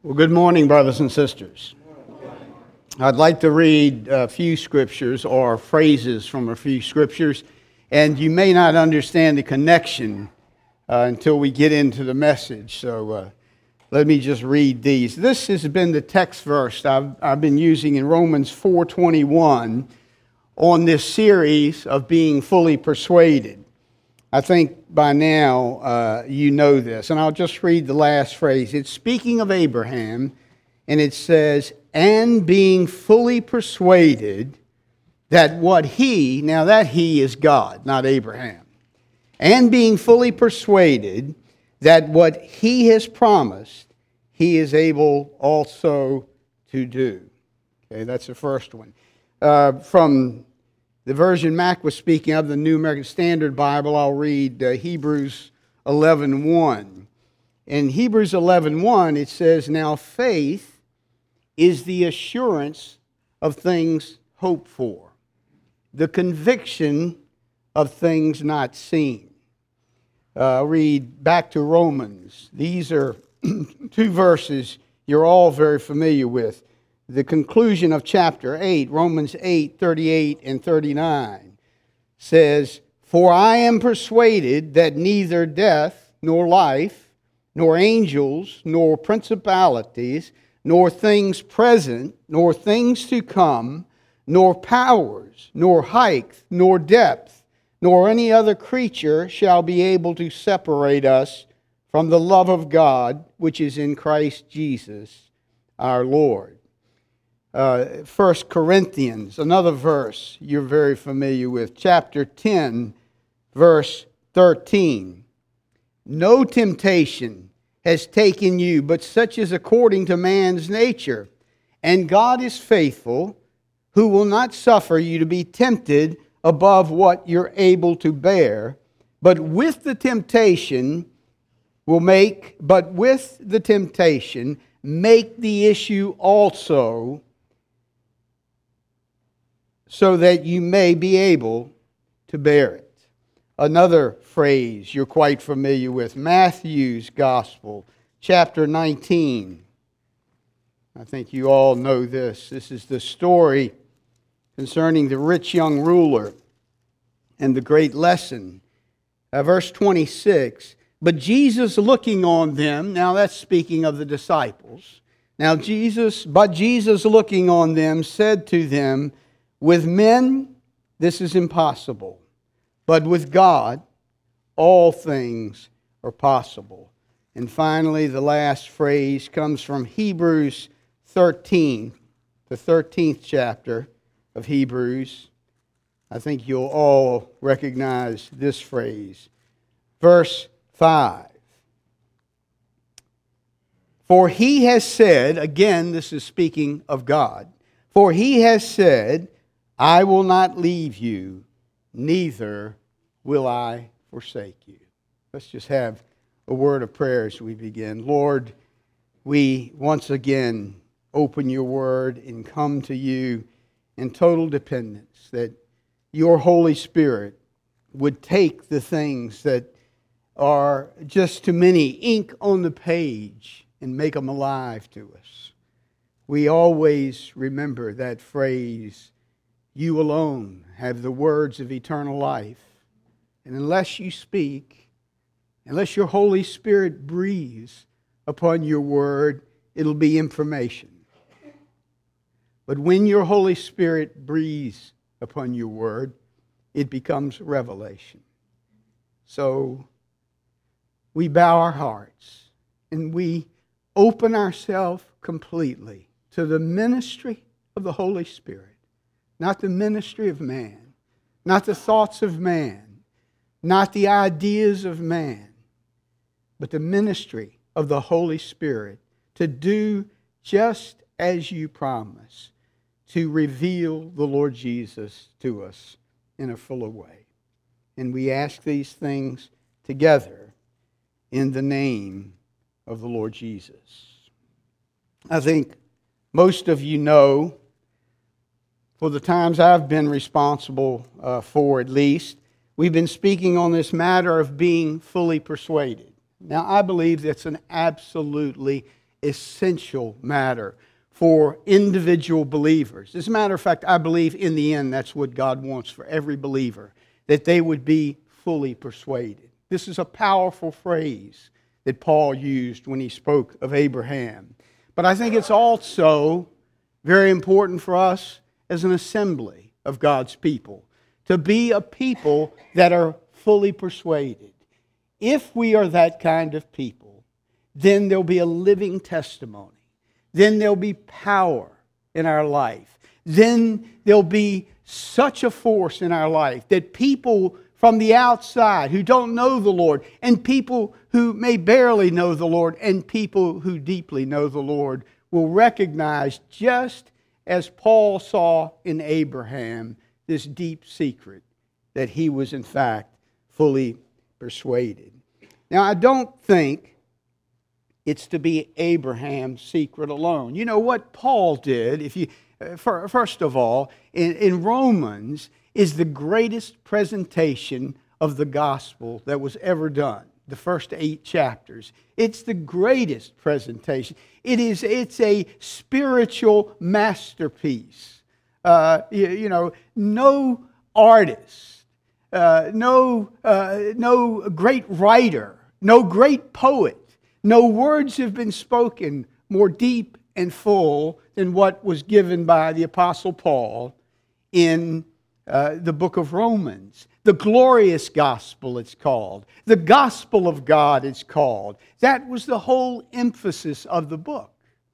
Well, good morning, brothers and sisters. I'd like to read a few scriptures or phrases from a few scriptures, and you may not understand the connection until we get into the message. So let me just read these. This has been the text verse I've been using in Romans 4:21 on this series of being fully persuaded. I think by now you know this, and I'll just read the last phrase. It's speaking of Abraham, and it says, "And being fully persuaded that what he," now that he is God, not Abraham, "and being fully persuaded that what he has promised, he is able also to do." Okay, that's the first one. From the version Mac was speaking of, the New American Standard Bible, I'll read Hebrews 11:1. In Hebrews 11:1, it says, "Now faith is the assurance of things hoped for, the conviction of things not seen." I'll read back to Romans. These are two verses you're all very familiar with. The conclusion of chapter 8, Romans 8:38 and 39, says, "For I am persuaded that neither death, nor life, nor angels, nor principalities, nor things present, nor things to come, nor powers, nor height, nor depth, nor any other creature shall be able to separate us from the love of God, which is in Christ Jesus our Lord." 1 Corinthians, another verse you're very familiar with, chapter 10, verse 13. "No temptation has taken you, but such is according to man's nature. And God is faithful, who will not suffer you to be tempted above what you're able to bear, but with the temptation make the issue also, so that you may be able to bear it." Another phrase you're quite familiar with, Matthew's Gospel, chapter 19. I think you all know this. This is the story concerning the rich young ruler and the great lesson. Verse 26, "But Jesus looking on them," now that's speaking of the disciples. But Jesus looking on them said to them, "With men this is impossible, but with God all things are possible." And finally, the last phrase comes from Hebrews 13, the 13th chapter of Hebrews. I think you'll all recognize this phrase. Verse 5. "For he has said," again this is speaking of God, "For he has said, I will not leave you, neither will I forsake you." Let's just have a word of prayer as we begin. Lord, we once again open your word and come to you in total dependence, that your Holy Spirit would take the things that are just too many ink on the page and make them alive to us. We always remember that phrase, "You alone have the words of eternal life." And unless you speak, unless your Holy Spirit breathes upon your word, it'll be information. But when your Holy Spirit breathes upon your word, it becomes revelation. So we bow our hearts and we open ourselves completely to the ministry of the Holy Spirit. Not the ministry of man, not the thoughts of man, not the ideas of man, but the ministry of the Holy Spirit to do just as you promise, to reveal the Lord Jesus to us in a fuller way. And we ask these things together in the name of the Lord Jesus. I think most of you know, for the times I've been responsible for at least, we've been speaking on this matter of being fully persuaded. Now, I believe that's an absolutely essential matter for individual believers. As a matter of fact, I believe in the end that's what God wants for every believer, that they would be fully persuaded. This is a powerful phrase that Paul used when he spoke of Abraham. But I think it's also very important for us as an assembly of God's people to be a people that are fully persuaded. If we are that kind of people, then there'll be a living testimony. Then there'll be power in our life. Then there'll be such a force in our life that people from the outside who don't know the Lord, and people who may barely know the Lord, and people who deeply know the Lord will recognize, just as Paul saw in Abraham, this deep secret that he was in fact fully persuaded. Now, I don't think it's to be Abraham's secret alone. You know what Paul did, first of all, in Romans, is the greatest presentation of the gospel that was ever done. The first 8 chapters. It's the greatest presentation. It's a spiritual masterpiece. No artist, no great writer, no great poet, no words have been spoken more deep and full than what was given by the Apostle Paul in the book of Romans. The glorious gospel, it's called. The gospel of God, it's called. That was the whole emphasis of the book.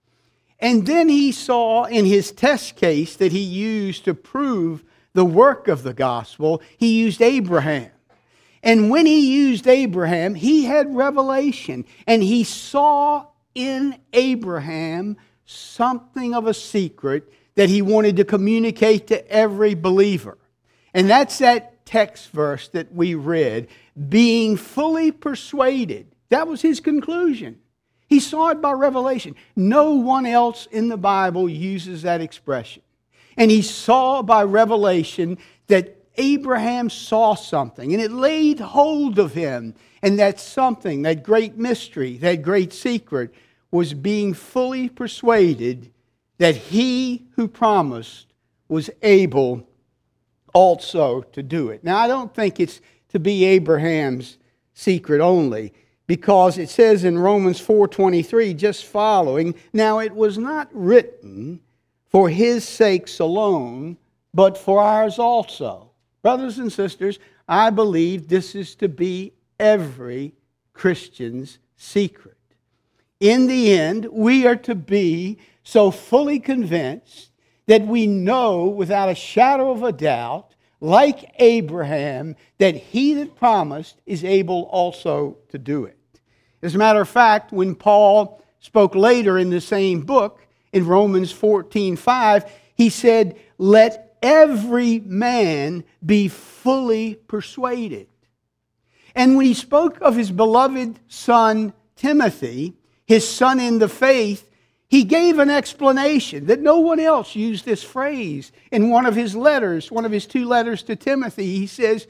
And then he saw in his test case that he used to prove the work of the gospel, he used Abraham. And when he used Abraham, he had revelation. And he saw in Abraham something of a secret that he wanted to communicate to every believer. And that's that text verse that we read, being fully persuaded. That was his conclusion. He saw it by revelation. No one else in the Bible uses that expression. And he saw by revelation that Abraham saw something, and it laid hold of him. And that something, that great mystery, that great secret, was being fully persuaded that he who promised was able also to do it. Now, I don't think it's to be Abraham's secret only, because it says in Romans 4:23, just following, now it was not written for his sakes alone, but for ours also. Brothers and sisters, I believe this is to be every Christian's secret. In the end, we are to be so fully convinced that we know without a shadow of a doubt, like Abraham, that he that promised is able also to do it. As a matter of fact, when Paul spoke later in the same book, in Romans 14:5, he said, let every man be fully persuaded. And when he spoke of his beloved son Timothy, his son in the faith, he gave an explanation that no one else used this phrase. In one of his letters, one of his 2 letters to Timothy, he says,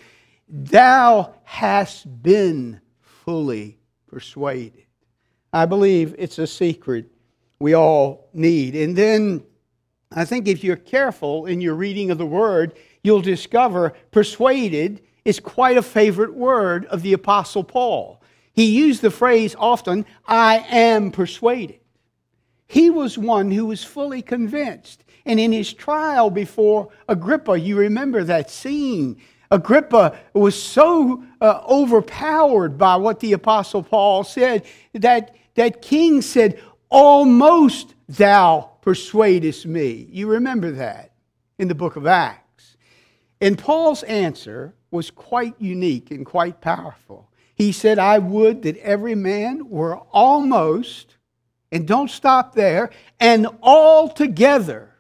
thou hast been fully persuaded. I believe it's a secret we all need. And then I think if you're careful in your reading of the Word, you'll discover persuaded is quite a favorite word of the Apostle Paul. He used the phrase often, I am persuaded. He was one who was fully convinced. And in his trial before Agrippa, you remember that scene. Agrippa was so overpowered by what the Apostle Paul said that king said, almost thou persuadest me. You remember that in the book of Acts. And Paul's answer was quite unique and quite powerful. He said, I would that every man were almost, and don't stop there, and altogether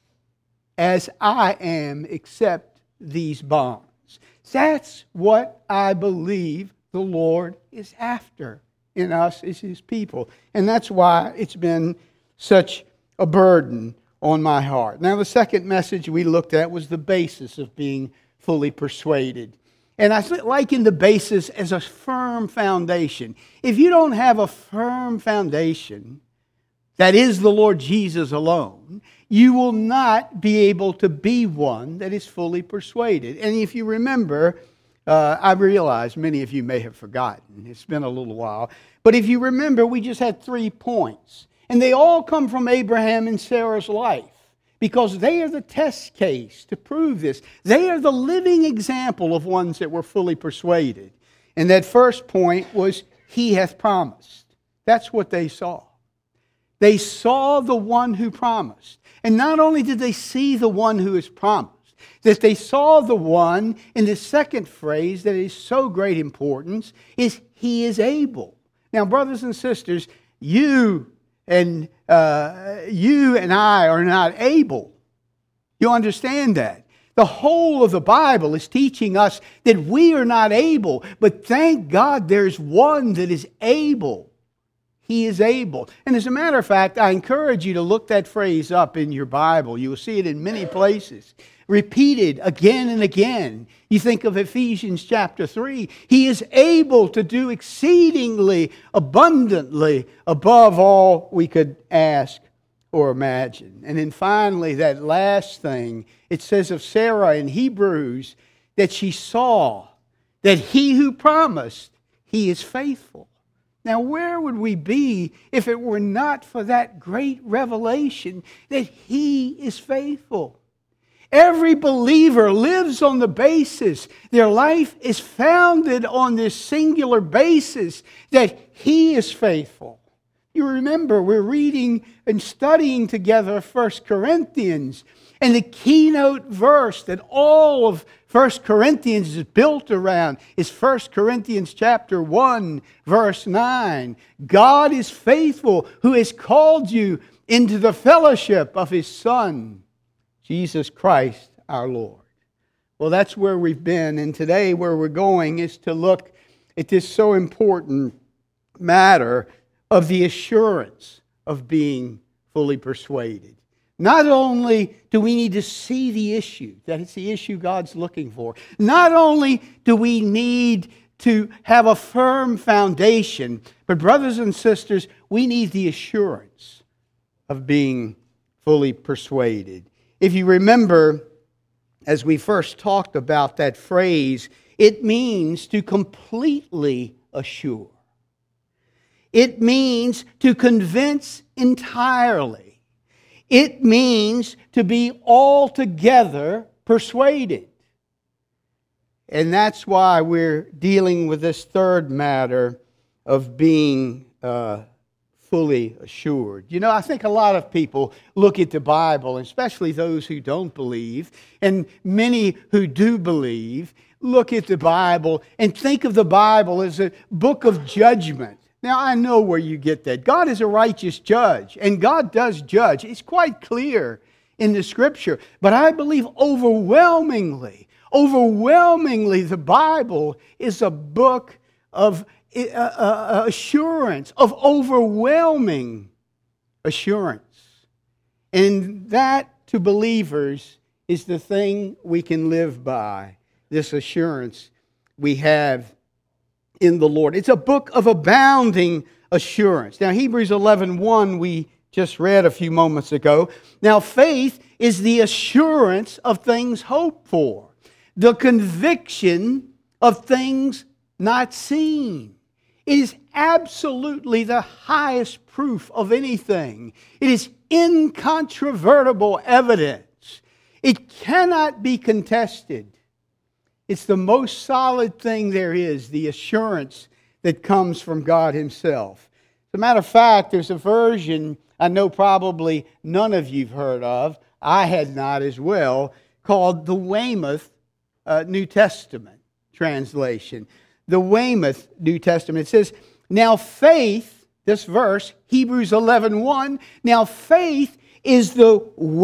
as I am, except these bonds. That's what I believe the Lord is after in us as His people. And that's why it's been such a burden on my heart. Now, the second message we looked at was the basis of being fully persuaded. And I liken the basis as a firm foundation. If you don't have a firm foundation, that is the Lord Jesus alone, you will not be able to be one that is fully persuaded. And if you remember, I realize many of you may have forgotten. It's been a little while. But if you remember, we just had 3 points. And they all come from Abraham and Sarah's life, because they are the test case to prove this. They are the living example of ones that were fully persuaded. And that first point was, He hath promised. That's what they saw. They saw the one who promised. And not only did they see the one who is promised, that they saw the one in the second phrase that is so great importance, is He is able. Now, brothers and sisters, you and I are not able. You understand that? The whole of the Bible is teaching us that we are not able, but thank God there's one that is able. He is able. And as a matter of fact, I encourage you to look that phrase up in your Bible. You will see it in many places, repeated again and again. You think of Ephesians chapter 3. He is able to do exceedingly abundantly above all we could ask or imagine. And then finally, that last thing, it says of Sarah in Hebrews that she saw that He who promised, He is faithful. Now, where would we be if it were not for that great revelation that He is faithful? Every believer lives on the basis, their life is founded on this singular basis that He is faithful. You remember, we're reading and studying together 1 Corinthians, and the keynote verse that all of 1 Corinthians is built around is 1 Corinthians chapter 1, verse 9. God is faithful, who has called you into the fellowship of His Son, Jesus Christ our Lord. Well, that's where we've been, and today where we're going is to look at this so important matter of the assurance of being fully persuaded. Not only do we need to see the issue, that it's the issue God's looking for. Not only do we need to have a firm foundation, but brothers and sisters, we need the assurance of being fully persuaded. If you remember, as we first talked about that phrase, it means to completely assure. It means to convince entirely. It means to be altogether persuaded. And that's why we're dealing with this third matter of being fully assured. You know, I think a lot of people look at the Bible, especially those who don't believe, and many who do believe, look at the Bible and think of the Bible as a book of judgment. Now, I know where you get that. God is a righteous judge, and God does judge. It's quite clear in the Scripture. But I believe overwhelmingly, the Bible is a book of assurance, of overwhelming assurance. And that, to believers, is the thing we can live by, this assurance we have in the Lord. It's a book of abounding assurance. Now, Hebrews 11:1 we just read a few moments ago. Now, faith is the assurance of things hoped for, the conviction of things not seen. It is absolutely the highest proof of anything. It is incontrovertible evidence. It cannot be contested. It's the most solid thing there is, the assurance that comes from God Himself. As a matter of fact, there's a version I know probably none of you've heard of, I had not as well, called the Weymouth New Testament translation. The Weymouth New Testament. It says, now faith, this verse, Hebrews 11:1, now faith is the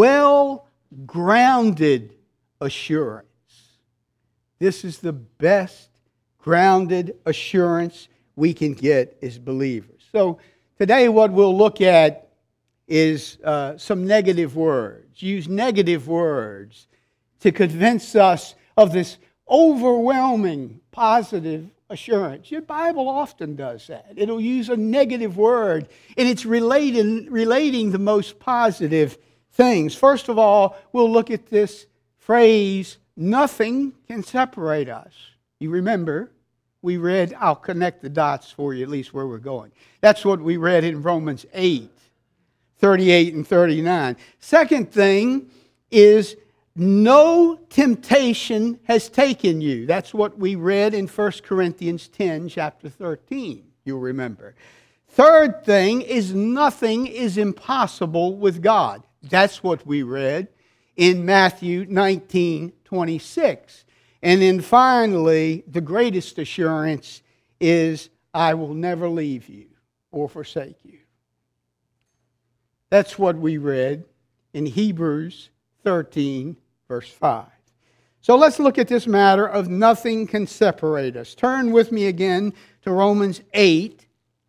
well-grounded assurance. This is the best grounded assurance we can get as believers. So today what we'll look at is some negative words. Use negative words to convince us of this overwhelming positive assurance. Your Bible often does that. It'll use a negative word, and it's relating the most positive things. First of all, we'll look at this phrase, nothing can separate us. You remember, we read, I'll connect the dots for you, at least where we're going. That's what we read in Romans 8, 38 and 39. Second thing is, no temptation has taken you. That's what we read in 1 Corinthians 10, chapter 13, you'll remember. Third thing is, nothing is impossible with God. That's what we read in Matthew 19, 26. And then finally, the greatest assurance is, I will never leave you or forsake you. That's what we read in Hebrews 13, verse 5. So let's look at this matter of nothing can separate us. Turn with me again to Romans 8,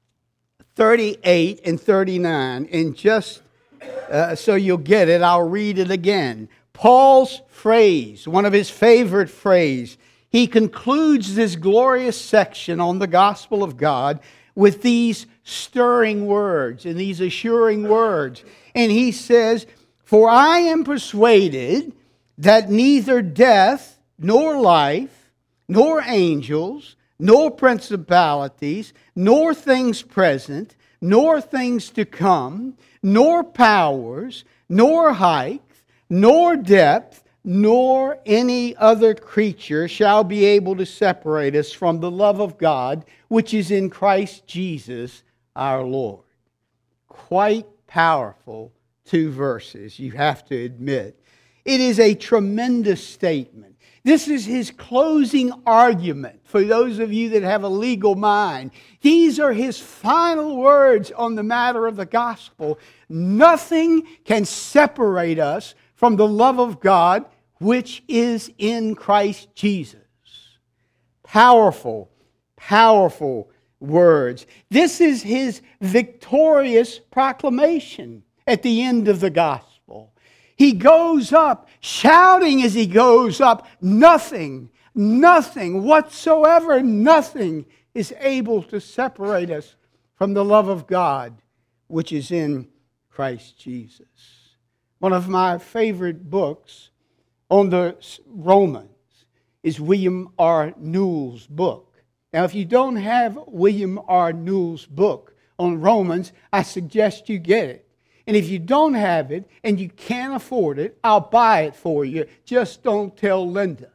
38 and 39. And just so you'll get it, I'll read it again. Paul's phrase, one of his favorite phrases, he concludes this glorious section on the gospel of God with these stirring words and these assuring words. And he says, for I am persuaded that neither death, nor life, nor angels, nor principalities, nor things present, nor things to come, nor powers, nor height, nor depth, nor any other creature shall be able to separate us from the love of God, which is in Christ Jesus our Lord. Quite powerful two verses, you have to admit. It is a tremendous statement. This is his closing argument for those of you that have a legal mind. These are his final words on the matter of the gospel. Nothing can separate us from the love of God, which is in Christ Jesus. Powerful, powerful words. This is his victorious proclamation at the end of the gospel. He goes up, shouting as he goes up, nothing whatsoever, nothing is able to separate us from the love of God, which is in Christ Jesus. One of my favorite books on the Romans is William R. Newell's book. Now, if you don't have William R. Newell's book on Romans, I suggest you get it. And if you don't have it and you can't afford it, I'll buy it for you. Just don't tell Linda.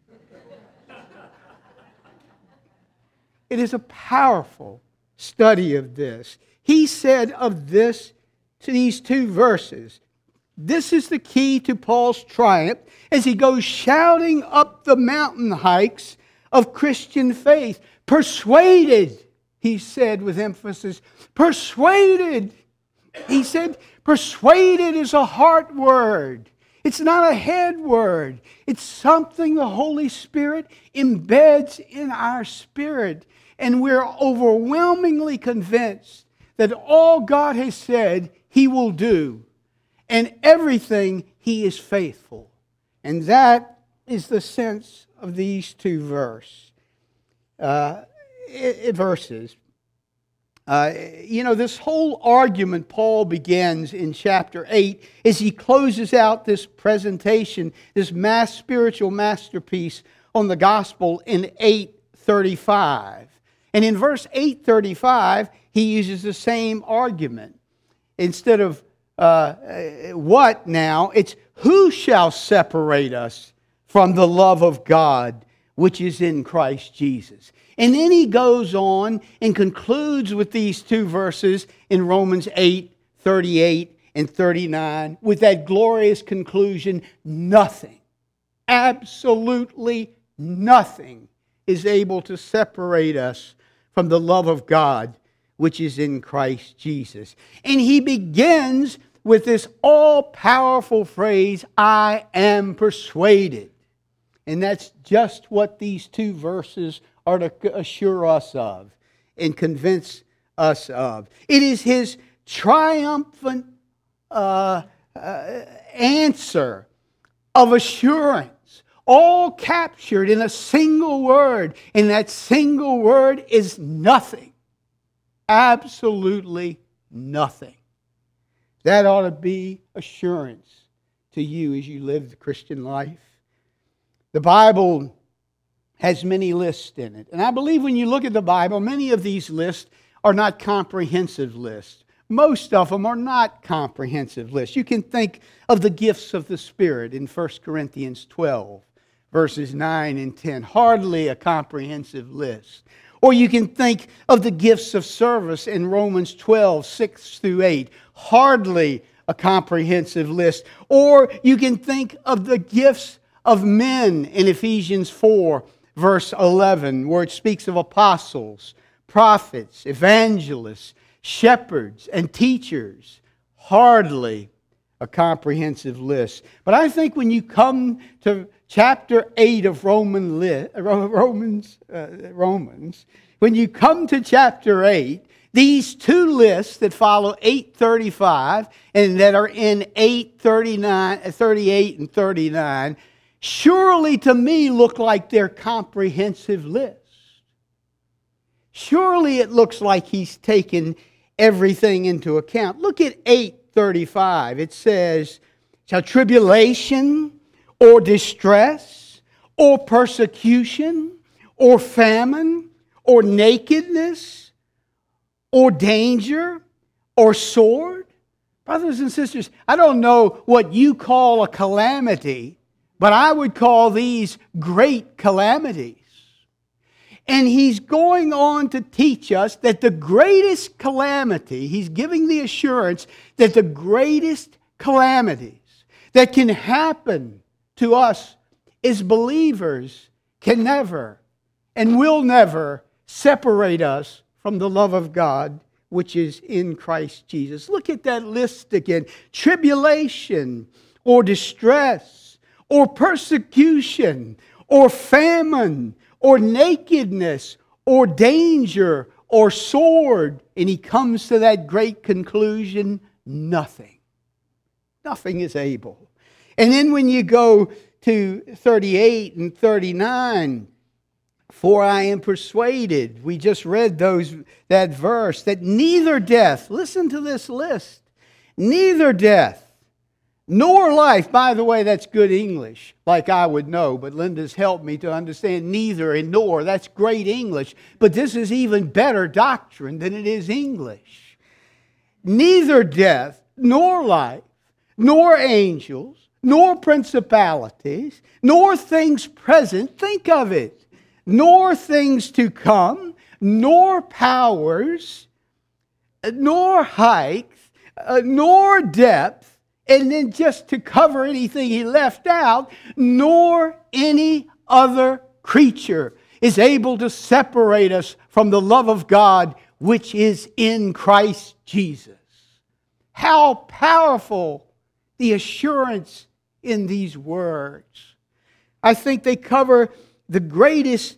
It is a powerful study of this. He said of this, to these two verses, this is the key to Paul's triumph as he goes shouting up the mountain hikes of Christian faith. Persuaded, he said with emphasis, persuaded. He said, persuaded is a heart word. It's not a head word. It's something the Holy Spirit embeds in our spirit. And we're overwhelmingly convinced that all God has said, He will do. And everything He is faithful. And that is the sense of these two verses. This whole argument Paul begins in chapter 8 as he closes out this presentation, this spiritual masterpiece on the gospel in 8:35. And in verse 8:35, he uses the same argument. Instead of what now, it's who shall separate us from the love of God which is in Christ Jesus. And then he goes on and concludes with these two verses in Romans 8:38 and 39 with that glorious conclusion, nothing, absolutely nothing is able to separate us from the love of God which is in Christ Jesus. And he begins with this all-powerful phrase, I am persuaded. And that's just what these two verses are to assure us of and convince us of. It is his triumphant answer of assurance all captured in a single word. And that single word is nothing. Absolutely nothing. That ought to be assurance to you as you live the Christian life. The Bible has many lists in it. And I believe when you look at the Bible, many of these lists are not comprehensive lists. Most of them are not comprehensive lists. You can think of the gifts of the Spirit in 1 Corinthians 12, verses 9 and 10. Hardly a comprehensive list. Or you can think of the gifts of service in Romans 12, 6 through 8. Hardly a comprehensive list. Or you can think of the gifts of men in Ephesians 4, verse 11, where it speaks of apostles, prophets, evangelists, shepherds, and teachers. Hardly a comprehensive list. But I think when you come to chapter 8 of Romans, when you come to chapter 8, these two lists that follow 8:35 and that are in 8:38 and 39 surely to me look like they're comprehensive lists. Surely it looks like he's taken everything into account. Look at 8:35. It says, shall tribulation or distress or persecution or famine or nakedness or danger or sword? Brothers and sisters, I don't know what you call a calamity, but I would call these great calamities. And he's going on to teach us that the greatest calamity, he's giving the assurance that the greatest calamities that can happen to us as believers can never and will never separate us from the love of God which is in Christ Jesus. Look at that list again. Tribulation or distress or persecution or famine or nakedness or danger or sword. And he comes to that great conclusion, nothing. Nothing is able. And then when you go to 38 and 39, for I am persuaded, we just read that verse, that neither death, listen to this list, neither death, nor life, by the way, that's good English, like I would know, but Linda's helped me to understand neither and nor, that's great English, but this is even better doctrine than it is English. Neither death, nor life, nor angels, nor principalities, nor things present, think of it, nor things to come, nor powers, nor height, nor depth, and then just to cover anything he left out, nor any other creature is able to separate us from the love of God which is in Christ Jesus. How powerful the assurance in these words. I think they cover the greatest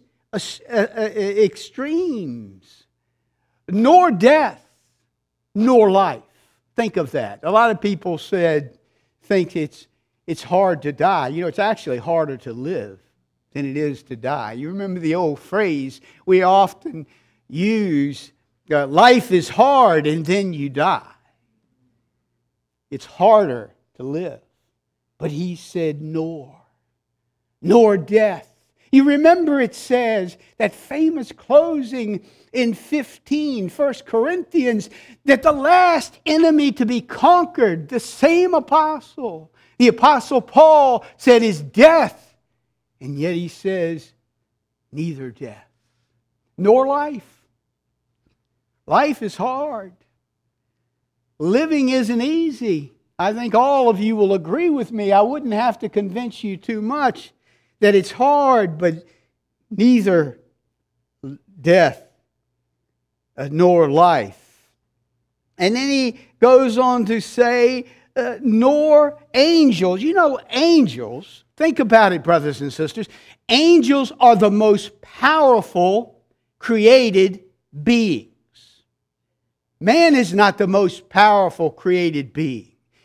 extremes. Nor death, nor life. Think of that. A lot of people think it's hard to die. You know, it's actually harder to live than it is to die. You remember the old phrase we often use, life is hard and then you die. It's harder to live. But he said nor death. You remember it says, that famous closing in 1 Corinthians, that the last enemy to be conquered, the same apostle, the apostle Paul said is death. And yet he says, neither death, nor life. Life is hard. Living isn't easy. I think all of you will agree with me. I wouldn't have to convince you too much that it's hard, but neither death nor life. And then he goes on to say, nor angels. You know, angels, think about it, brothers and sisters. Angels are the most powerful created beings. Man is not the most powerful created being.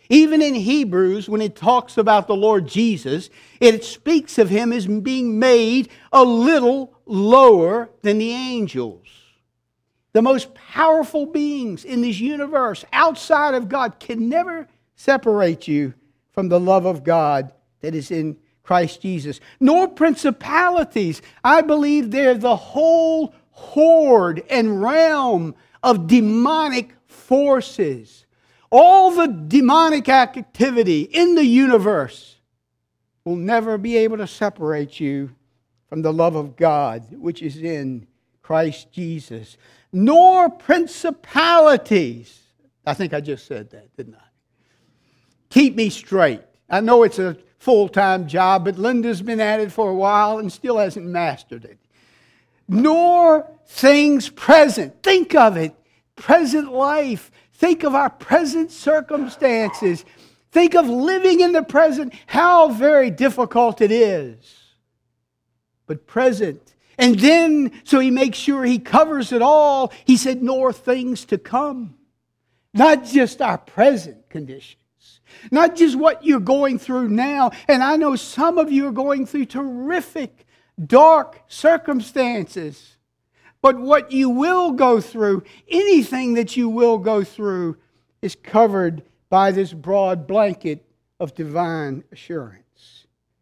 Even in Hebrews, when it talks about the Lord Jesus, it speaks of Him as being made a little lower than the angels. The most powerful beings in this universe outside of God can never separate you from the love of God that is in Christ Jesus. Nor principalities. I believe they're the whole horde and realm of demonic forces. All the demonic activity in the universe will never be able to separate you from the love of God, which is in Christ Jesus. Nor principalities. I think I just said that, didn't I? Keep me straight. I know it's a full-time job, but Linda's been at it for a while and still hasn't mastered it. Nor things present. Think of it. Present life. Think of our present circumstances. Think of living in the present, how very difficult it is. But present. And then, so He makes sure He covers it all. He said, nor things to come. Not just our present conditions. Not just what you're going through now. And I know some of you are going through terrific, dark circumstances. But what you will go through, anything that you will go through, is covered by this broad blanket of divine assurance.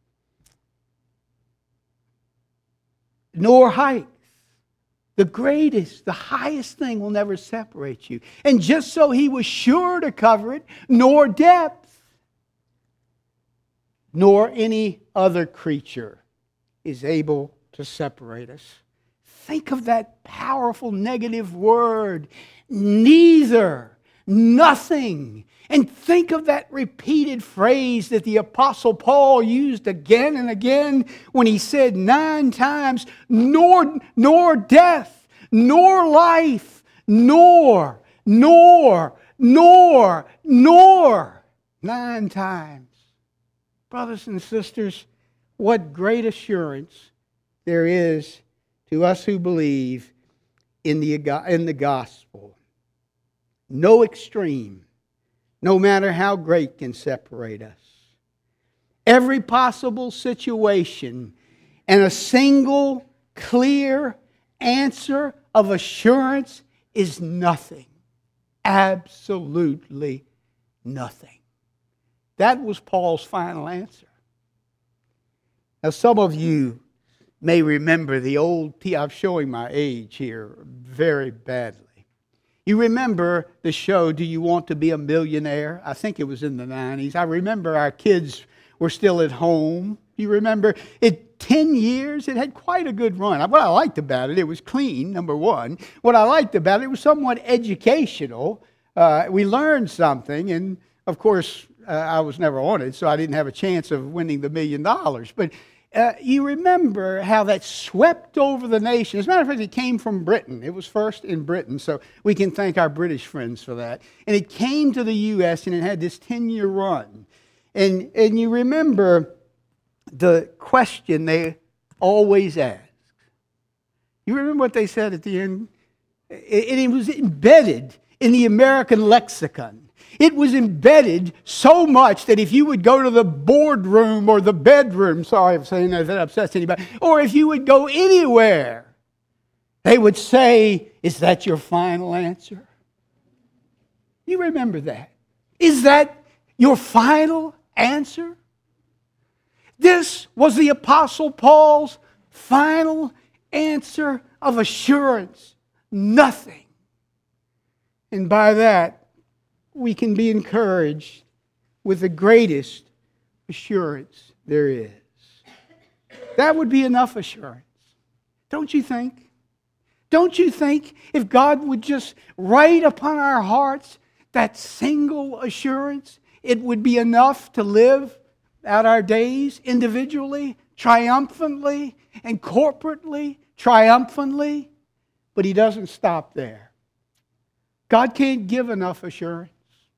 Nor height. The greatest, the highest thing will never separate you. And just so He was sure to cover it, nor depth, nor any other creature is able to separate us. Think of that powerful negative word. Neither, nothing. And think of that repeated phrase that the Apostle Paul used again and again when he said 9 times, nor death, nor life, nor, 9 times. Brothers and sisters, what great assurance there is to us who believe in the gospel. No extreme, no matter how great, can separate us. Every possible situation and a single clear answer of assurance is nothing. Absolutely nothing. That was Paul's final answer. Now, some of you may remember the old I'm showing my age here very badly. You remember the show, Do You Want to Be a Millionaire? I think it was in the 90s. I remember our kids were still at home. You remember it 10 years, it had quite a good run. What I liked about it, it was clean, number one. What I liked about it was somewhat educational. We learned something, and of course, I was never on it, so I didn't have a chance of winning the $1 million. But you remember how that swept over the nation. As a matter of fact, it came from Britain. It was first in Britain, so we can thank our British friends for that. And it came to the U.S., and it had this 10-year run. And you remember the question they always asked. You remember what they said at the end? It was embedded in the American lexicon. It was embedded so much that if you would go to the boardroom or the bedroom, sorry if saying that upsets anybody, or if you would go anywhere, they would say, is that your final answer? You remember that? Is that your final answer? This was the Apostle Paul's final answer of assurance. Nothing. And by that, we can be encouraged with the greatest assurance there is. That would be enough assurance. Don't you think? Don't you think if God would just write upon our hearts that single assurance, it would be enough to live out our days individually, triumphantly, and corporately, triumphantly? But He doesn't stop there. God can't give enough assurance.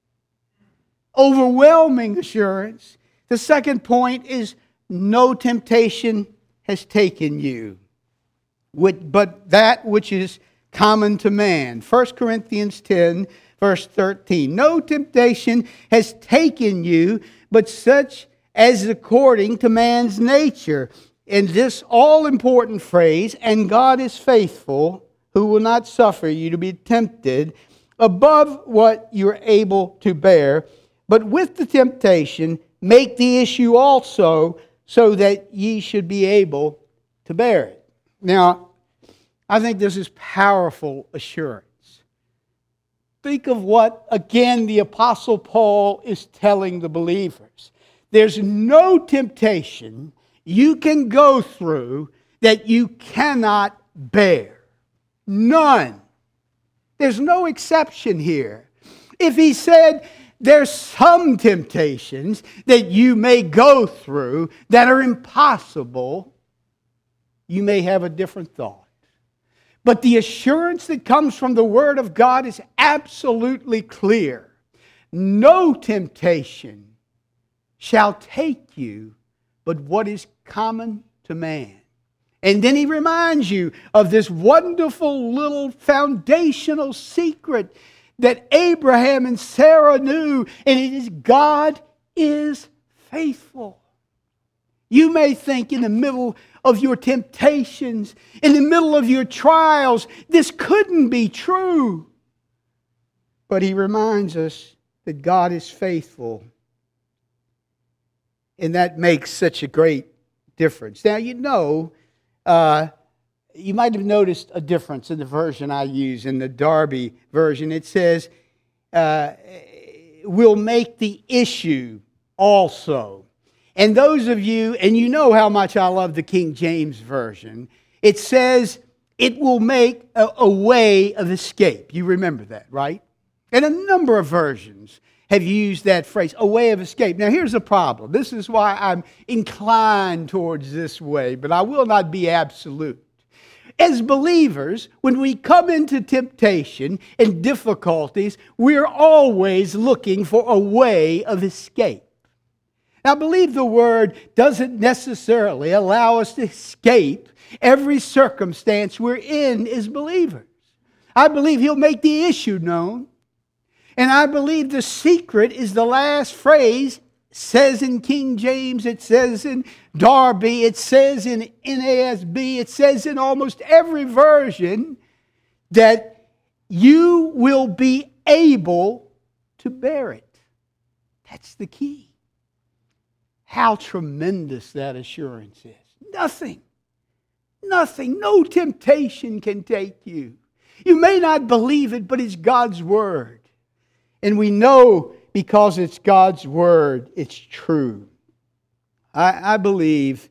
Overwhelming assurance. The second point is no temptation has taken you, but that which is common to man. 1 Corinthians 10, Verse 13, no temptation has taken you, but such as is according to man's nature. And this all-important phrase, and God is faithful, who will not suffer you to be tempted above what you're able to bear, but with the temptation make the issue also, so that ye should be able to bear it. Now, I think this is powerful assurance. Think of what, again, the Apostle Paul is telling the believers. There's no temptation you can go through that you cannot bear. None. There's no exception here. If he said there's some temptations that you may go through that are impossible, you may have a different thought. But the assurance that comes from the Word of God is absolutely clear. No temptation shall take you but what is common to man. And then he reminds you of this wonderful little foundational secret that Abraham and Sarah knew, and it is God is faithful. You may think in the middle of your temptations, in the middle of your trials, this couldn't be true. But he reminds us that God is faithful. And that makes such a great difference. Now, you might have noticed a difference in the version I use, in the Darby version. It says, we'll make the issue also. And those of you, and you know how much I love the King James Version, it says it will make a way of escape. You remember that, right? And a number of versions have used that phrase, a way of escape. Now here's the problem. This is why I'm inclined towards this way, but I will not be absolute. As believers, when we come into temptation and difficulties, we're always looking for a way of escape. Now, I believe the Word doesn't necessarily allow us to escape every circumstance we're in as believers. I believe He'll make the issue known. And I believe the secret is the last phrase. It says in King James, it says in Darby, it says in NASB, it says in almost every version that you will be able to bear it. That's the key. How tremendous that assurance is. Nothing, no temptation can take you. You may not believe it, but it's God's Word. And we know because it's God's Word, it's true. I believe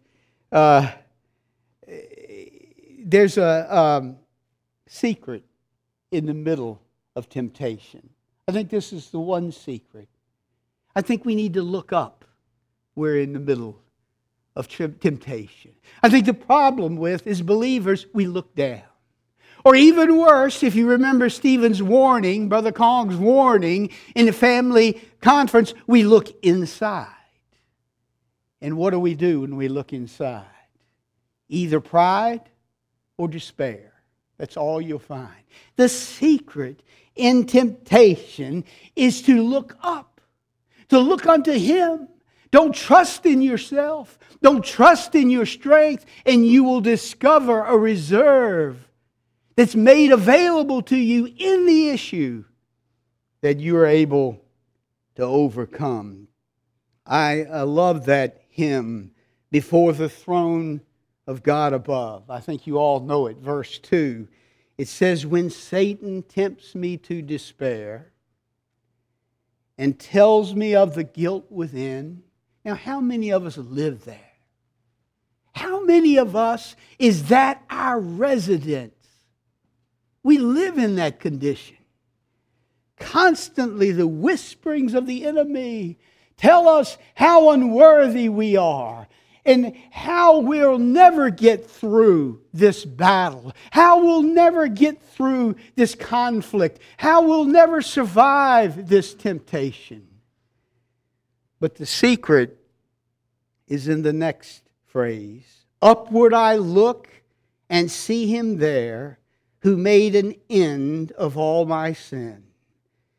there's a secret in the middle of temptation. I think this is the one secret. I think we need to look up. We're in the middle of temptation. I think the problem with, as believers, we look down. Or even worse, if you remember Stephen's warning, Brother Kong's warning in the family conference, we look inside. And what do we do when we look inside? Either pride or despair. That's all you'll find. The secret in temptation is to look up, to look unto Him. Don't trust in yourself. Don't trust in your strength, and you will discover a reserve that's made available to you in the issue that you are able to overcome. I love that hymn, Before the Throne of God Above. I think you all know it. Verse 2. It says, when Satan tempts me to despair and tells me of the guilt within. Now, how many of us live there? How many of us is that our residence? We live in that condition. Constantly the whisperings of the enemy tell us how unworthy we are and how we'll never get through this battle, how we'll never get through this conflict, how we'll never survive this temptation. But the secret is in the next phrase. Upward I look and see Him there who made an end of all my sin.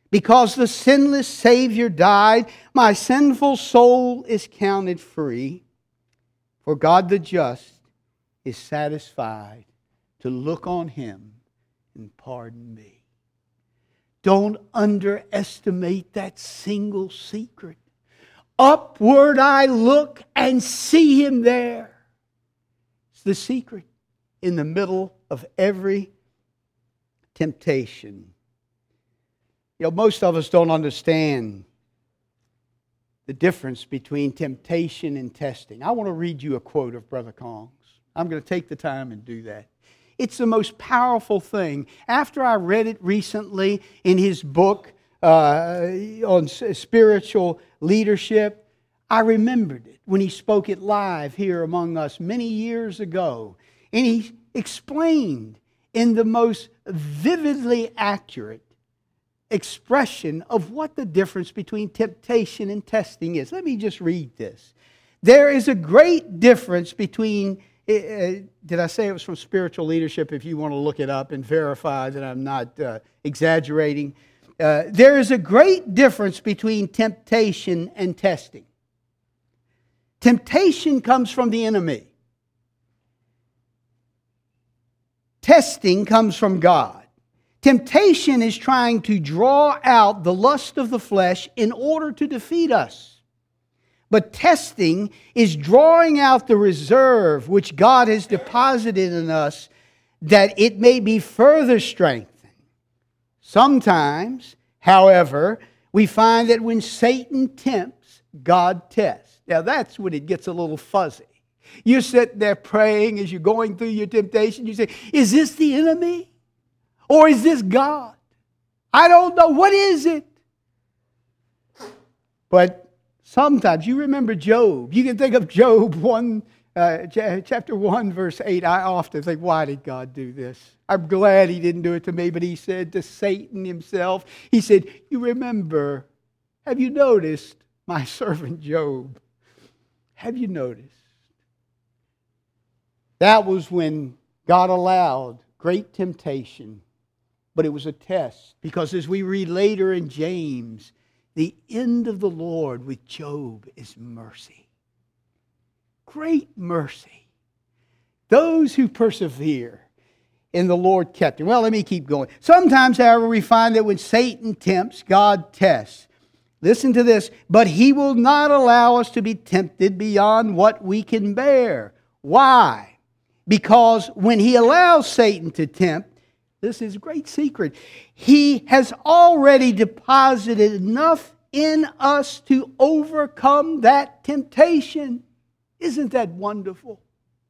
Because the sinless Savior died, my sinful soul is counted free. For God the just is satisfied to look on Him and pardon me. Don't underestimate that single secret. Upward I look and see Him there. It's the secret in the middle of every temptation. You know, most of us don't understand the difference between temptation and testing. I want to read you a quote of Brother Kong's. I'm going to take the time and do that. It's the most powerful thing. After I read it recently in his book on spiritual leadership, I remembered it when he spoke it live here among us many years ago. And he explained in the most vividly accurate expression of what the difference between temptation and testing is. Let me just read this. There is a great difference between, did I say it was from Spiritual Leadership? If you want to look it up and verify that I'm not exaggerating. There is a great difference between temptation and testing. Temptation comes from the enemy. Testing comes from God. Temptation is trying to draw out the lust of the flesh in order to defeat us. But testing is drawing out the reserve which God has deposited in us that it may be further strengthened. Sometimes, however, we find that when Satan tempts, God tests. Now that's when it gets a little fuzzy. You're sitting there praying as you're going through your temptation. You say, is this the enemy? Or is this God? I don't know. What is it? But sometimes, you remember Job. You can think of Job 1, chapter 1, verse 8. I often think, why did God do this? I'm glad He didn't do it to me. But He said to Satan himself, He said, you remember, have you noticed my servant Job? Have you noticed? That was when God allowed great temptation. But it was a test, because as we read later in James, the end of the Lord with Job is mercy. Great mercy. Those who persevere in the Lord kept him. Well, let me keep going. Sometimes, however, we find that when Satan tempts, God tests. Listen to this. But He will not allow us to be tempted beyond what we can bear. Why? Because when He allows Satan to tempt, this is a great secret, He has already deposited enough in us to overcome that temptation. Isn't that wonderful?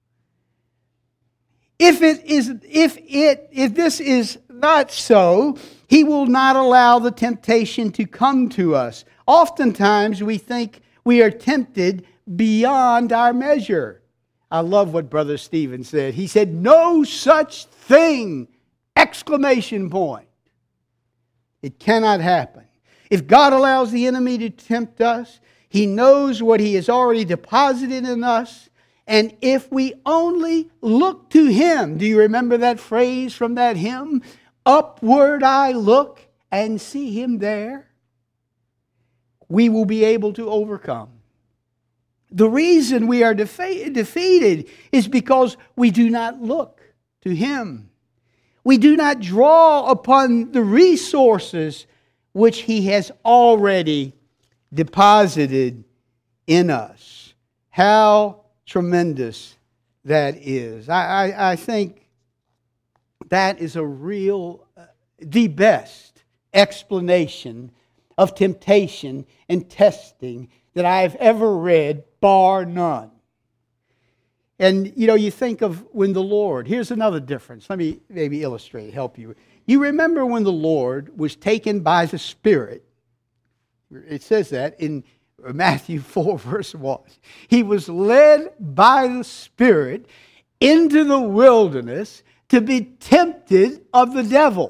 If this is not so, He will not allow the temptation to come to us. Oftentimes we think we are tempted beyond our measure. I love what Brother Stephen said. He said, no such thing! Exclamation point. It cannot happen. If God allows the enemy to tempt us, He knows what He has already deposited in us. And if we only look to Him, do you remember that phrase from that hymn? Upward I look and see Him there. We will be able to overcome. The reason we are defeated is because we do not look to Him. We do not draw upon the resources which He has already deposited in us. How tremendous that is. I think that is the best explanation of temptation and testing that I've ever read, bar none. And, you think of when the Lord, here's another difference. Let me maybe illustrate, help you. You remember when the Lord was taken by the Spirit. It says that in Matthew 4, verse 1. He was led by the Spirit into the wilderness to be tempted of the devil.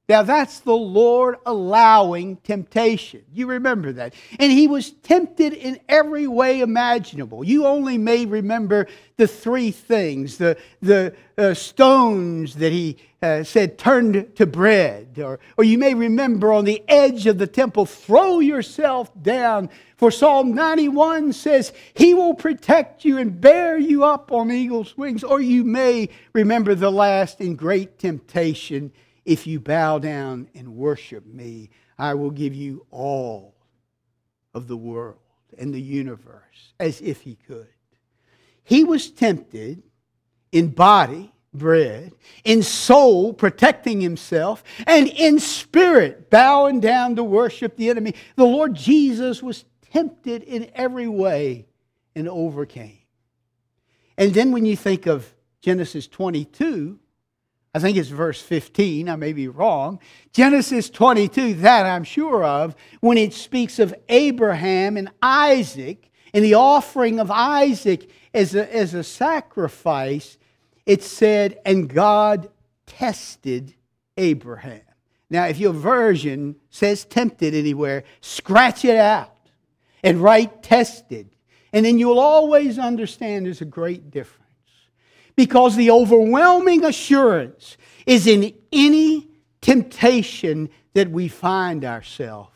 Now that's the Lord allowing temptation. You remember that. And He was tempted in every way imaginable. You only may remember the three things. The stones that He said turned to bread. Or you may remember on the edge of the temple, throw yourself down. For Psalm 91 says, He will protect you and bear you up on eagle's wings. Or you may remember the last in great temptation, if you bow down and worship me, I will give you all of the world and the universe, as if He could. He was tempted in body, bread, in soul, protecting Himself, and in spirit, bowing down to worship the enemy. The Lord Jesus was tempted in every way and overcame. And then when you think of Genesis 22, I think it's verse 15, I may be wrong. Genesis 22, that I'm sure of, when it speaks of Abraham and Isaac and the offering of Isaac as a sacrifice, it said, and God tested Abraham. Now, if your version says tempted anywhere, scratch it out and write tested. And then you'll always understand there's a great difference. Because the overwhelming assurance is in any temptation that we find ourselves,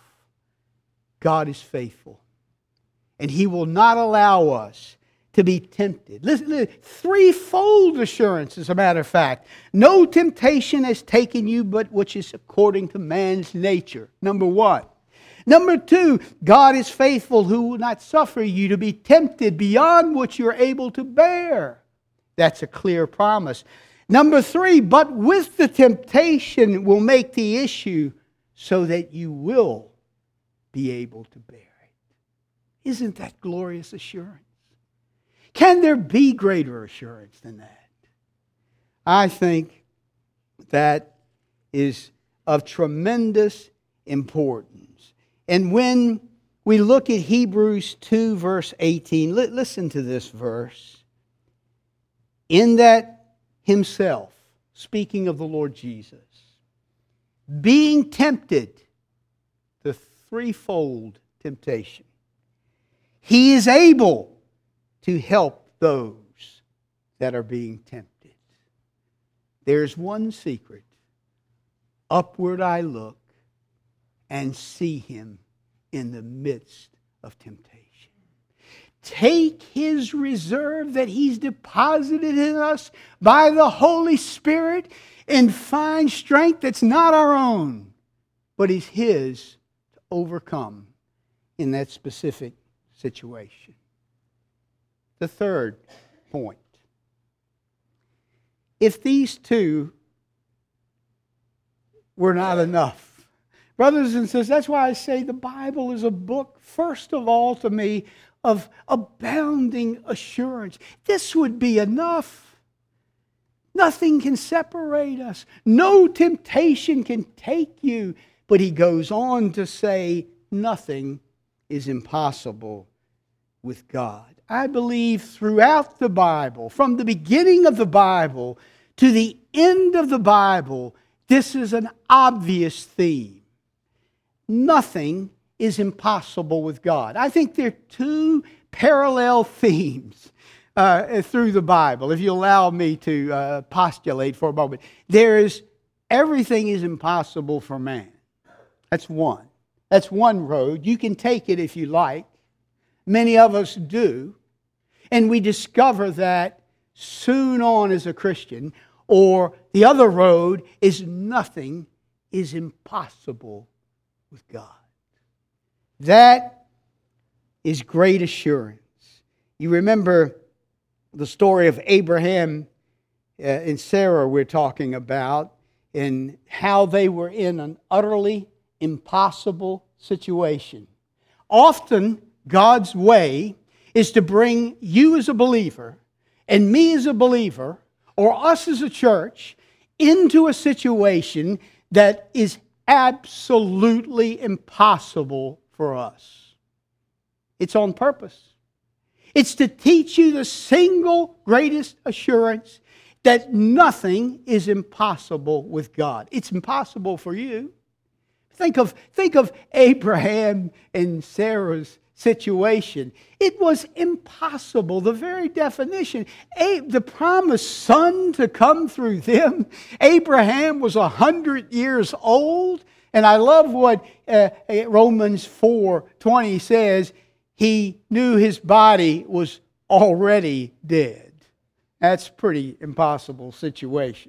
God is faithful. And He will not allow us to be tempted. Listen, threefold assurance, as a matter of fact. No temptation has taken you but which is according to man's nature. Number one. Number two, God is faithful, who will not suffer you to be tempted beyond what you're able to bear. That's a clear promise. Number three, but with the temptation will make the issue so that you will be able to bear it. Isn't that glorious assurance? Can there be greater assurance than that? I think that is of tremendous importance. And when we look at Hebrews 2, verse 18, listen to this verse. In that Himself, speaking of the Lord Jesus, being tempted, the threefold temptation, He is able to help those that are being tempted. There's one secret. Upward I look and see Him in the midst of temptation. Take His reserve that He's deposited in us by the Holy Spirit and find strength that's not our own, but is His to overcome in that specific situation. The third point. If these two were not enough, brothers and sisters, that's why I say the Bible is a book, first of all, to me, of abounding assurance. This would be enough. Nothing can separate us. No temptation can take you. But he goes on to say, nothing is impossible with God. I believe throughout the Bible, from the beginning of the Bible to the end of the Bible, this is an obvious theme. Nothing is impossible with God. I think there are two parallel themes through the Bible, if you allow me to postulate for a moment. There is, everything is impossible for man. That's one. That's one road. You can take it if you like. Many of us do. And we discover that soon on as a Christian. Or the other road is nothing is impossible with God. That is great assurance. You remember the story of Abraham and Sarah we're talking about, and how they were in an utterly impossible situation. Often, God's way is to bring you as a believer, and me as a believer, or us as a church, into a situation that is absolutely impossible for us. It's on purpose. It's to teach you the single greatest assurance, that nothing is impossible with God. It's impossible for you. Think of Abraham and Sarah's situation. It was impossible. The very definition, the promised son to come through them. Abraham was 100 years old. And I love what Romans 4:20 says. He knew his body was already dead. That's a pretty impossible situation.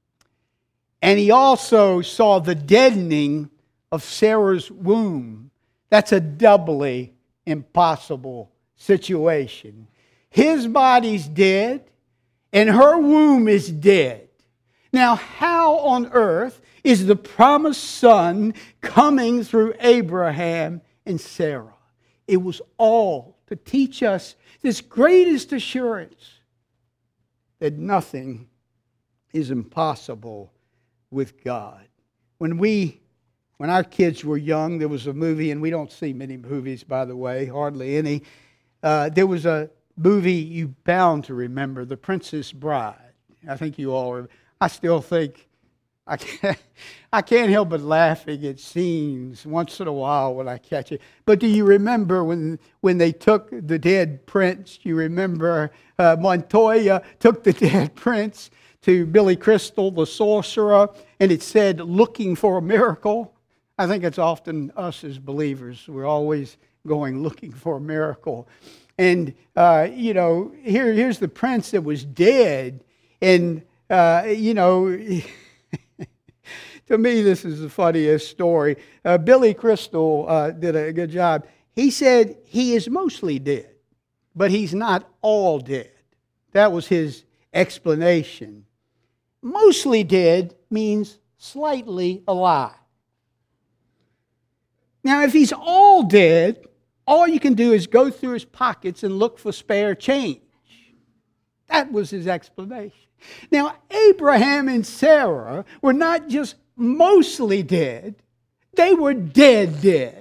And he also saw the deadening of Sarah's womb. That's a doubly impossible situation. His body's dead, and her womb is dead. Now, how on earth is the promised son coming through Abraham and Sarah? It was all to teach us this greatest assurance that nothing is impossible with God. When our kids were young, there was a movie, and we don't see many movies, by the way, hardly any. There was a movie you bound to remember, The Princess Bride. I think you all remember. I still think, I can't help but laughing at scenes once in a while when I catch it. But do you remember when they took the dead prince? You remember Montoya took the dead prince to Billy Crystal, the sorcerer, and it said, looking for a miracle. I think it's often us as believers. We're always going looking for a miracle. And, here's the prince that was dead. And, to me, this is the funniest story. Billy Crystal did a good job. He said he is mostly dead, but he's not all dead. That was his explanation. Mostly dead means slightly alive. Now, if he's all dead, all you can do is go through his pockets and look for spare change. That was his explanation. Now, Abraham and Sarah were not just mostly dead, they were dead.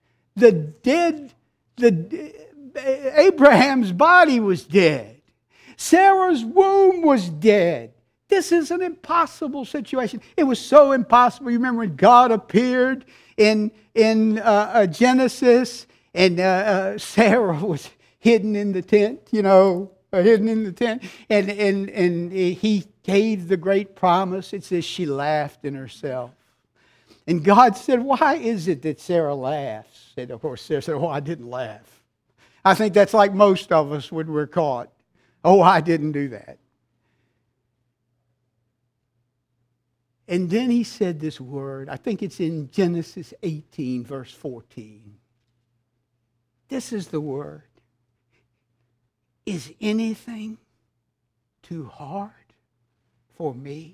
Abraham's body was dead. Sarah's womb was dead. This is an impossible situation. It was so impossible. You remember when God appeared in Genesis, and Sarah was hidden in the tent, and he gave the great promise. It says she laughed in herself. And God said, why is it that Sarah laughs? And of course, Sarah said, I didn't laugh. I think that's like most of us when we're caught. I didn't do that. And then he said this word. I think it's in Genesis 18, verse 14. This is the word. Is anything too hard for me?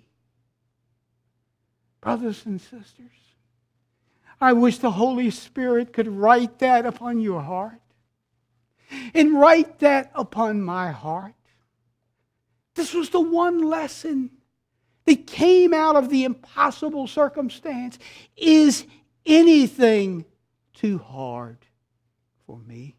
Brothers and sisters, I wish the Holy Spirit could write that upon your heart and write that upon my heart. This was the one lesson that came out of the impossible circumstance. Is anything too hard for me?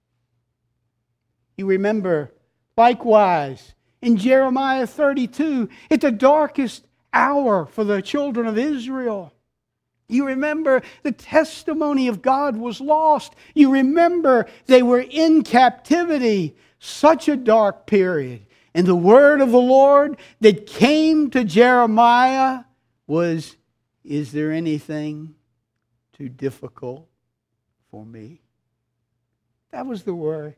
You remember, likewise, in Jeremiah 32, at the darkest hour for the children of Israel. You remember the testimony of God was lost. You remember they were in captivity, such a dark period. And the word of the Lord that came to Jeremiah was, is there anything too difficult for me? That was the word.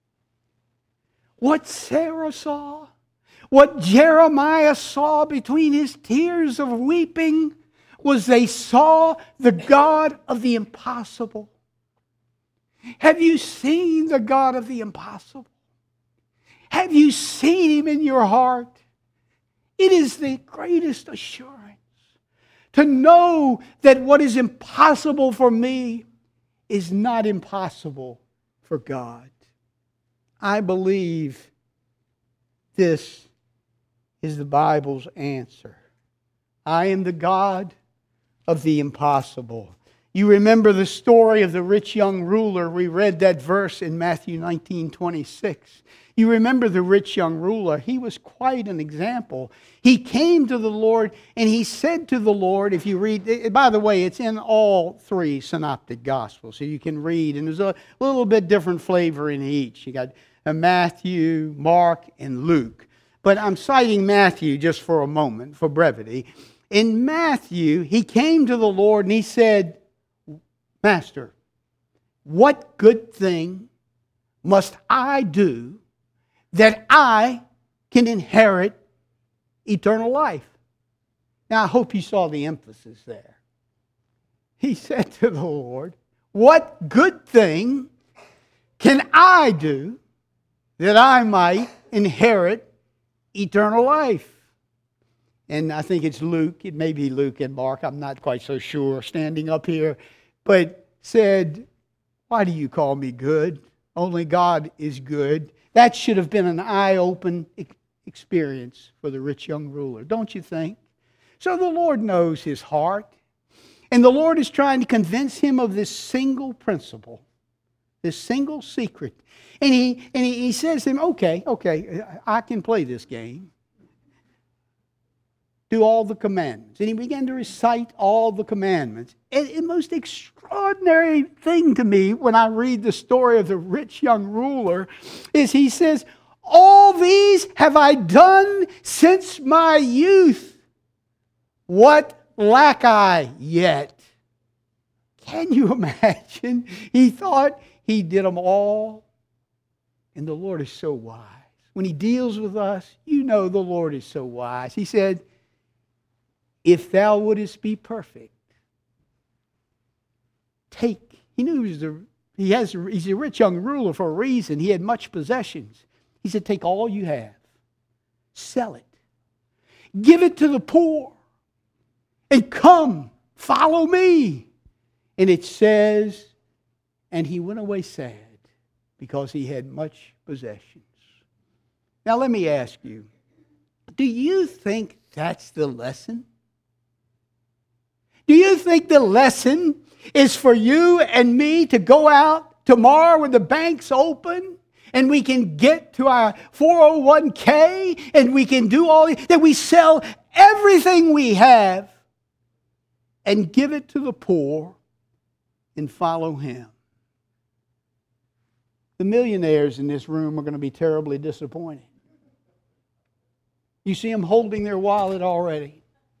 What Sarah saw, what Jeremiah saw between his tears of weeping, was they saw the God of the impossible. Have you seen the God of the impossible? Have you seen Him in your heart? It is the greatest assurance to know that what is impossible for me is not impossible for God. I believe this is the Bible's answer. I am the God of the impossible. You remember the story of the rich young ruler. We read that verse in Matthew 19:26. You remember the rich young ruler. He was quite an example. He came to the Lord and he said to the Lord, if you read, by the way, it's in all three synoptic gospels, so you can read, and there's a little bit different flavor in each. You got Matthew, Mark, and Luke. But I'm citing Matthew just for a moment, for brevity. In Matthew, he came to the Lord and he said, Master, what good thing must I do that I can inherit eternal life? Now, I hope you saw the emphasis there. He said to the Lord, what good thing can I do that I might inherit eternal life? And I think it's Luke, it may be Luke and Mark, I'm not quite so sure, standing up here, but said, why do you call me good? Only God is good. That should have been an eye-open experience for the rich young ruler, don't you think? So the Lord knows his heart. And the Lord is trying to convince him of this single principle, this single secret. And he says to him, okay, I can play this game. Do all the commandments. And he began to recite all the commandments. And the most extraordinary thing to me when I read the story of the rich young ruler is he says, all these have I done since my youth. What lack I yet? Can you imagine? He thought he did them all. And the Lord is so wise. When he deals with us, you know the Lord is so wise. He said, if thou wouldest be perfect, take. He knew he's a rich young ruler for a reason. He had much possessions. He said, take all you have, sell it, give it to the poor, and come, follow me. And it says, and he went away sad because he had much possessions. Now let me ask you, do you think that's the lesson? Do you think the lesson is for you and me to go out tomorrow when the bank's open and we can get to our 401k and we can do all that we sell everything we have and give it to the poor and follow him? The millionaires in this room are going to be terribly disappointed. You see them holding their wallet already.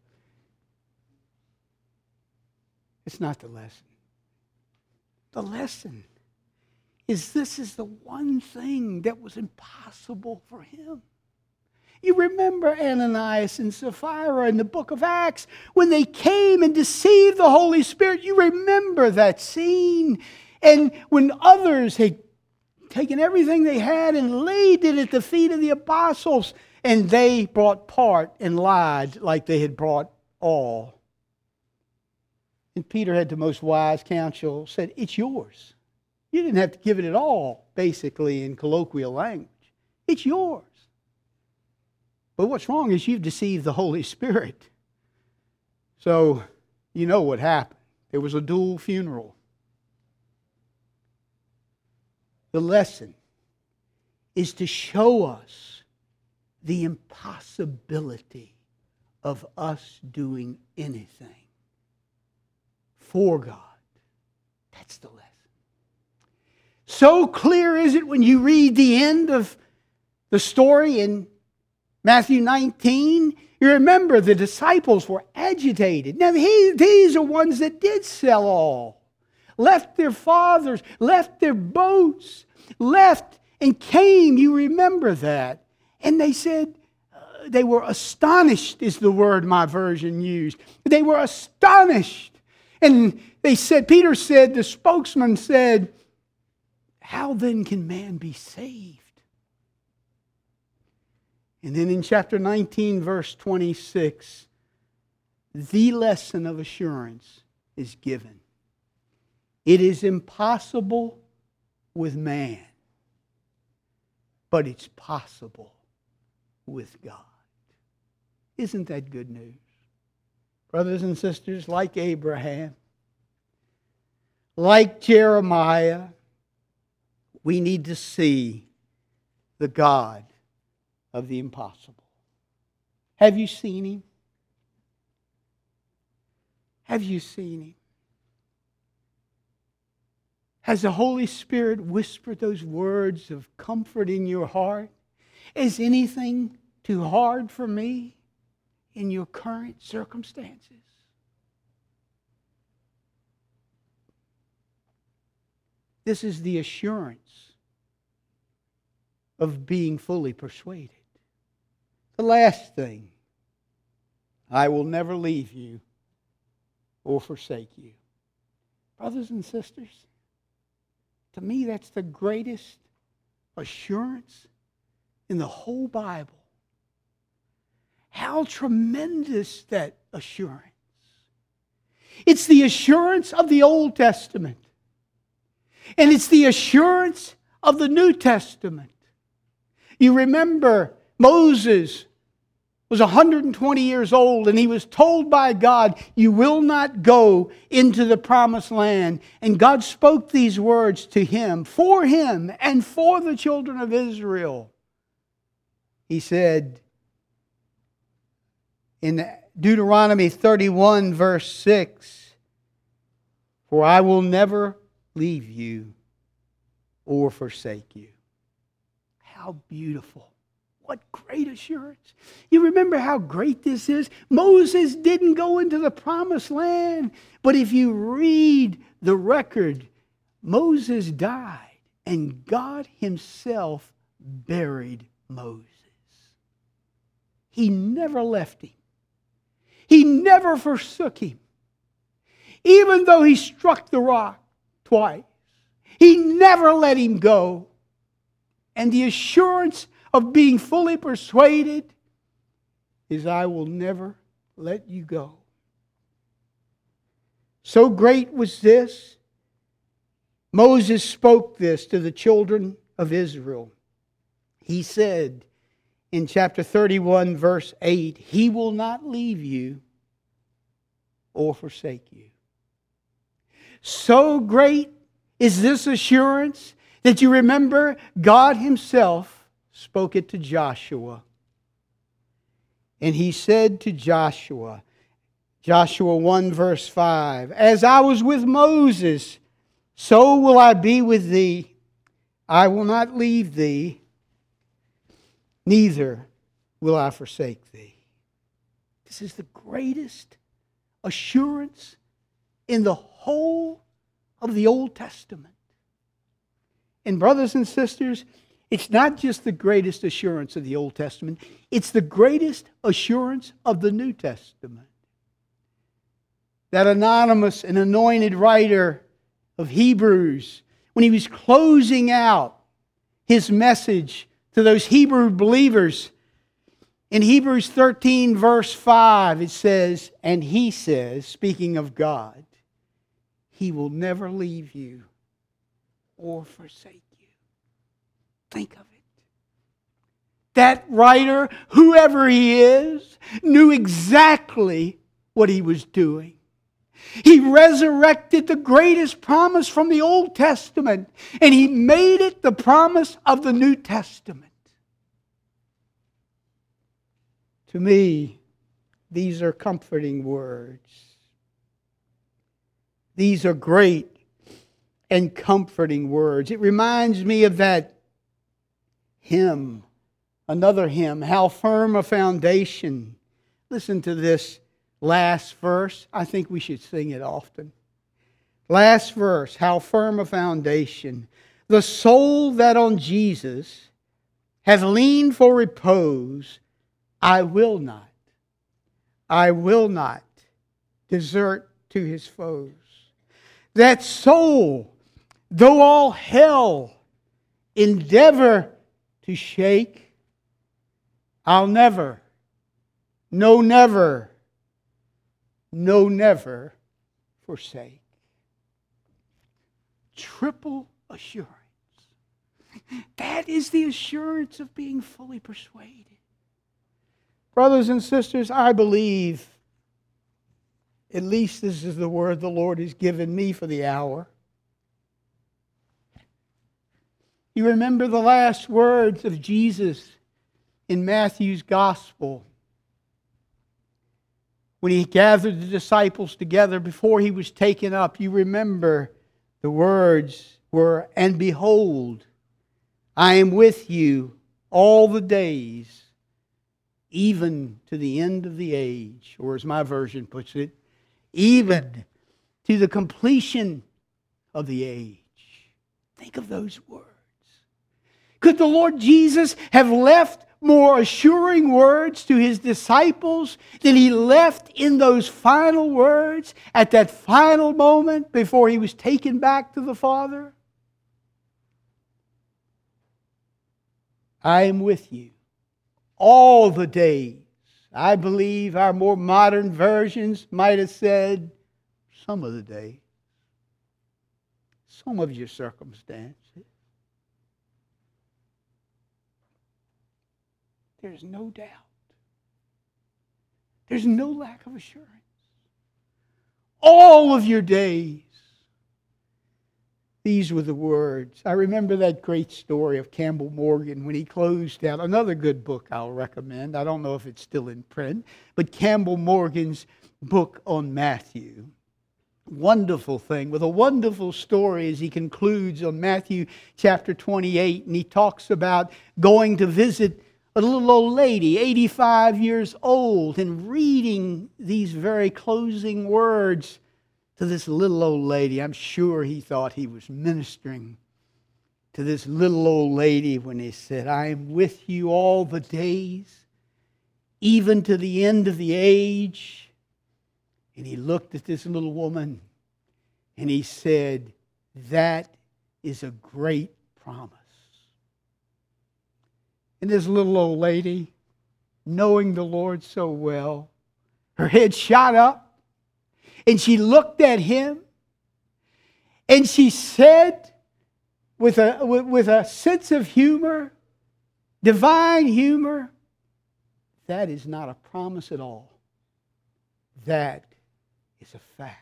It's not the lesson. The lesson is this is the one thing that was impossible for him. You remember Ananias and Sapphira in the book of Acts when they came and deceived the Holy Spirit. You remember that scene. And when others had taken everything they had and laid it at the feet of the apostles, and they brought part and lied like they had brought all. And Peter had the most wise counsel, said, it's yours. You didn't have to give it at all, basically in colloquial language. It's yours. But what's wrong is you've deceived the Holy Spirit. So, you know what happened. There was a dual funeral. The lesson is to show us the impossibility of us doing anything for God. That's the lesson. So clear is it when you read the end of the story in Matthew 19. You remember the disciples were agitated. Now these are ones that did sell all. Left their fathers, left their boats, left and came. You remember that. And they said, they were astonished is the word my version used. They were astonished. And they said, Peter said, the spokesman said, how then can man be saved? And then in chapter 19, verse 26, the lesson of assurance is given. It is impossible with man, but it's possible with God. Isn't that good news? Brothers and sisters, like Abraham, like Jeremiah, we need to see the God of the impossible. Have you seen Him? Have you seen Him? Has the Holy Spirit whispered those words of comfort in your heart? Is anything too hard for me in your current circumstances? This is the assurance of being fully persuaded. The last thing, I will never leave you or forsake you. Brothers and sisters, to me that's the greatest assurance in the whole Bible. How tremendous that assurance. It's the assurance of the Old Testament. And it's the assurance of the New Testament. You remember Moses was 120 years old and he was told by God, you will not go into the promised land. And God spoke these words to him and for the children of Israel. He said in Deuteronomy 31 verse 6, for I will never leave you or forsake you. How beautiful. What great assurance. You remember how great this is? Moses didn't go into the promised land. But if you read the record, Moses died and God Himself buried Moses. He never left him. He never forsook him. Even though he struck the rock twice, He never let him go. And the assurance of being fully persuaded is, I will never let you go. So great was this. Moses spoke this to the children of Israel. He said in chapter 31, verse 8, He will not leave you or forsake you. So great is this assurance that you remember God Himself spoke it to Joshua. And He said to Joshua, Joshua 1 verse 5, as I was with Moses, so will I be with thee. I will not leave thee, neither will I forsake thee. This is the greatest assurance in the whole of the Old Testament. And brothers and sisters, it's not just the greatest assurance of the Old Testament, it's the greatest assurance of the New Testament. That anonymous and anointed writer of Hebrews, when he was closing out his message to those Hebrew believers, in Hebrews 13 verse 5 it says, and He says, speaking of God, He will never leave you or forsake you. Think of it. That writer, whoever he is, knew exactly what he was doing. He resurrected the greatest promise from the Old Testament, and he made it the promise of the New Testament. To me, these are comforting words. These are great and comforting words. It reminds me of that hymn, another hymn, How Firm a Foundation. Listen to this last verse. I think we should sing it often. Last verse, how firm a foundation. The soul that on Jesus has leaned for repose, I will not desert to his foes. That soul, though all hell endeavor to shake, I'll never, no never forsake. Triple assurance. That is the assurance of being fully persuaded. Brothers and sisters, I believe, at least this is the word the Lord has given me for the hour. You remember the last words of Jesus in Matthew's Gospel when He gathered the disciples together before He was taken up. You remember the words were, "And behold, I am with you all the days, even to the end of the age," or as my version puts it, even to the completion of the age. Think of those words. Could the Lord Jesus have left more assuring words to His disciples than He left in those final words at that final moment before He was taken back to the Father? I am with you all the days. I believe our more modern versions might have said some of the days, some of your circumstances. There's no doubt. There's no lack of assurance. All of your days. These were the words. I remember that great story of Campbell Morgan when he closed out another good book I'll recommend. I don't know if it's still in print, but Campbell Morgan's book on Matthew. Wonderful thing, with a wonderful story as he concludes on Matthew chapter 28, and he talks about going to visit a little old lady, 85 years old, and reading these very closing words to this little old lady. I'm sure he thought he was ministering to this little old lady when he said, "I am with you all the days, even to the end of the age." And he looked at this little woman and he said, "That is a great promise." And this little old lady, knowing the Lord so well, her head shot up and she looked at him and she said with a sense of humor, divine humor, "That is not a promise at all. That is a fact."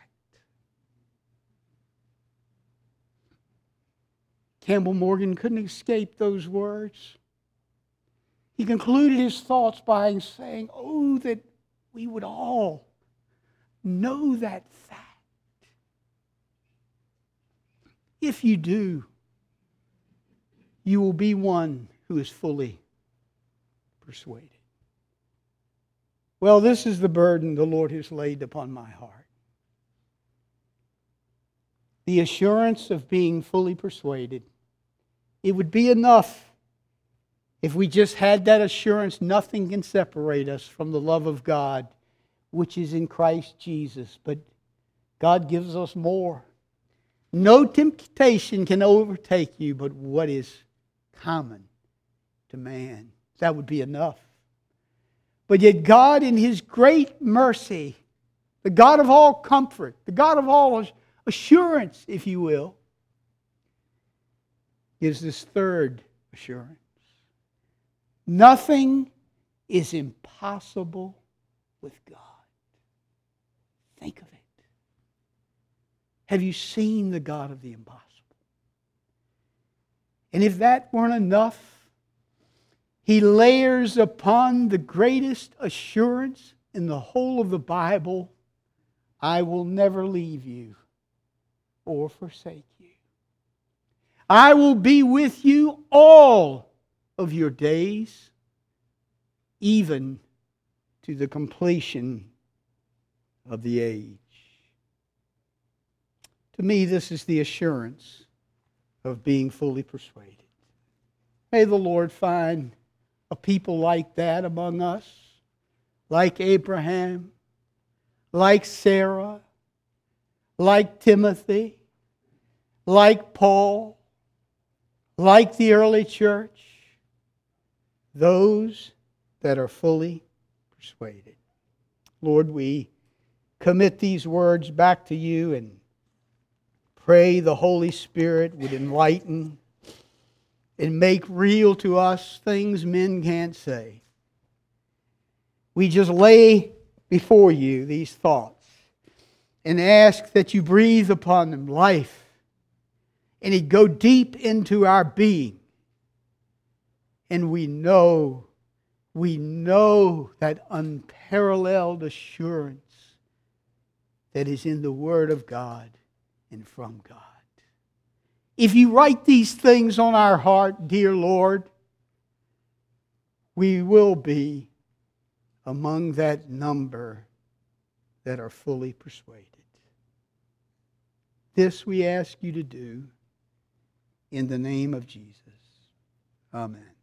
Campbell Morgan couldn't escape those words. He concluded his thoughts by saying, "Oh, that we would all know that fact." If you do, you will be one who is fully persuaded. Well, this is the burden the Lord has laid upon my heart. The assurance of being fully persuaded. It would be enough if we just had that assurance. Nothing can separate us from the love of God, which is in Christ Jesus. But God gives us more. No temptation can overtake you but what is common to man. That would be enough. But yet God, in His great mercy, the God of all comfort, the God of all assurance, if you will, gives this third assurance. Nothing is impossible with God. Think of it. Have you seen the God of the impossible? And if that weren't enough, He layers upon the greatest assurance in the whole of the Bible, "I will never leave you or forsake you. I will be with you all of your days, even to the completion of the age." To me, this is the assurance of being fully persuaded. May the Lord find a people like that among us, like Abraham, like Sarah, like Timothy, like Paul, like the early church, those that are fully persuaded. Lord, we commit these words back to You and pray the Holy Spirit would enlighten and make real to us things men can't say. We just lay before You these thoughts and ask that You breathe upon them life, and it go deep into our being And we know that unparalleled assurance that is in the Word of God and from God. If you write these things on our heart, dear Lord, we will be among that number that are fully persuaded. This we ask you to do in the name of Jesus. Amen.